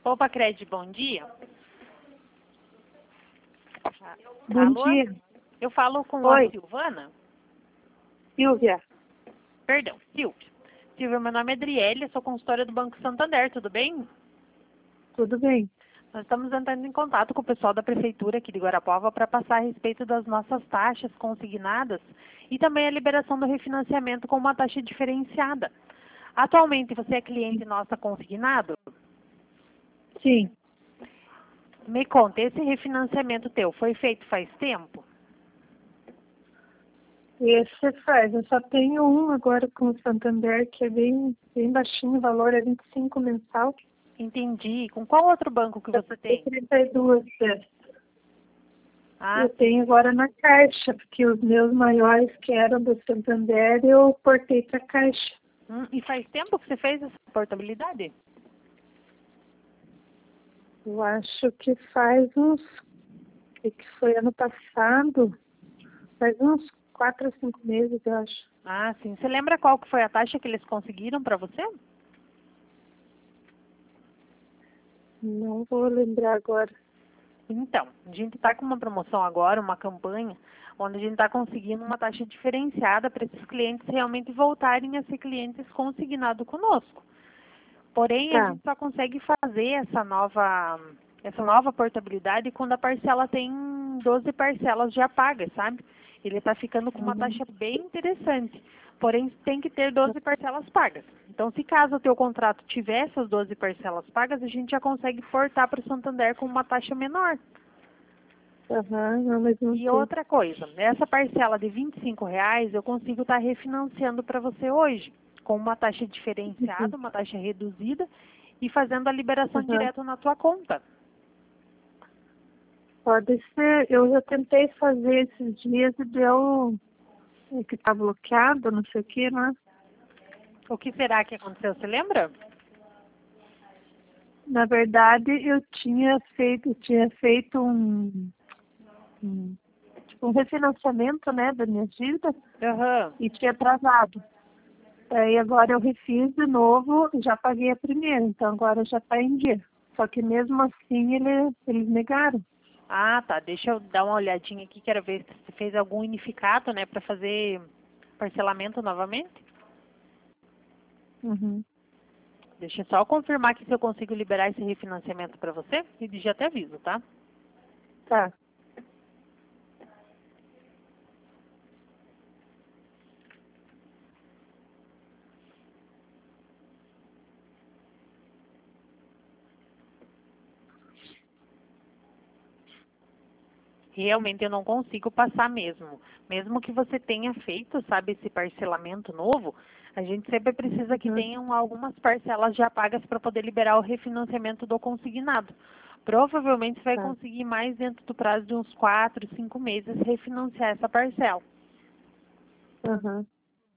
Poupa Cred, bom dia. Bom Alô? dia. Eu falo com Oi. a Silvana? Silvia. Perdão, Silvia. Silvia, meu nome é Adriele, sou consultora do Banco Santander, tudo bem? Tudo bem? Nós estamos entrando em contato com o pessoal da Prefeitura aqui de Guarapuava para passar a respeito das nossas taxas consignadas e também a liberação do refinanciamento com uma taxa diferenciada. Atualmente, você é cliente nossa consignado? Sim. Me conta, esse refinanciamento teu foi feito faz tempo? Esse faz. Eu só tenho um agora com o Santander, que é bem baixinho, o valor é 25 mensal. Entendi. Com qual outro banco que você tem? 32 vezes. Ah, Eu tenho agora na Caixa, porque os meus maiores que eram do Santander, eu portei para a Caixa. e faz tempo que você fez essa portabilidade? Eu acho que faz uns... que foi ano passado? Faz uns 4 ou 5 meses, eu acho. Ah, sim. Você lembra qual que foi a taxa que eles conseguiram para você? Não vou lembrar agora. Então, a gente está com uma promoção agora, uma campanha, onde a gente está conseguindo uma taxa diferenciada para esses clientes realmente voltarem a ser clientes consignados conosco. Porém, a Tá. gente só consegue fazer essa nova portabilidade quando a parcela tem 12 parcelas já pagas, sabe? Ele está ficando com uma taxa bem interessante. Porém, tem que ter 12 parcelas pagas. Então, se caso o teu contrato tiver essas 12 parcelas pagas, a gente já consegue portar para o Santander com uma taxa menor. Não, mas não E sei. outra coisa, essa parcela de R$ 25 eu consigo estar refinanciando para você hoje, com uma taxa diferenciada, uma taxa reduzida e fazendo a liberação direto na tua conta. Pode ser. Eu já tentei fazer esses dias e deu que tá bloqueado, não sei o que, né? O que será que aconteceu? Você lembra? Na verdade, eu tinha feito tipo um refinanciamento, né, da minha dívida Aham. e tinha atrasado. Aí agora eu refiz de novo, já paguei a primeira, então agora já está em dia. Só que mesmo assim eles negaram. Ah, tá. Deixa eu dar uma olhadinha aqui, quero ver se você fez algum unificado, né, para fazer parcelamento novamente. Uhum. Deixa eu só confirmar aqui se eu consigo liberar esse refinanciamento para você e já te aviso, tá? Tá. Realmente eu não consigo passar mesmo. Mesmo que você tenha feito, sabe, esse parcelamento novo, a gente sempre precisa que tenham algumas parcelas já pagas para poder liberar o refinanciamento do consignado. Provavelmente você vai Tá. conseguir mais dentro do prazo de uns 4, 5 meses refinanciar essa parcela. Uhum.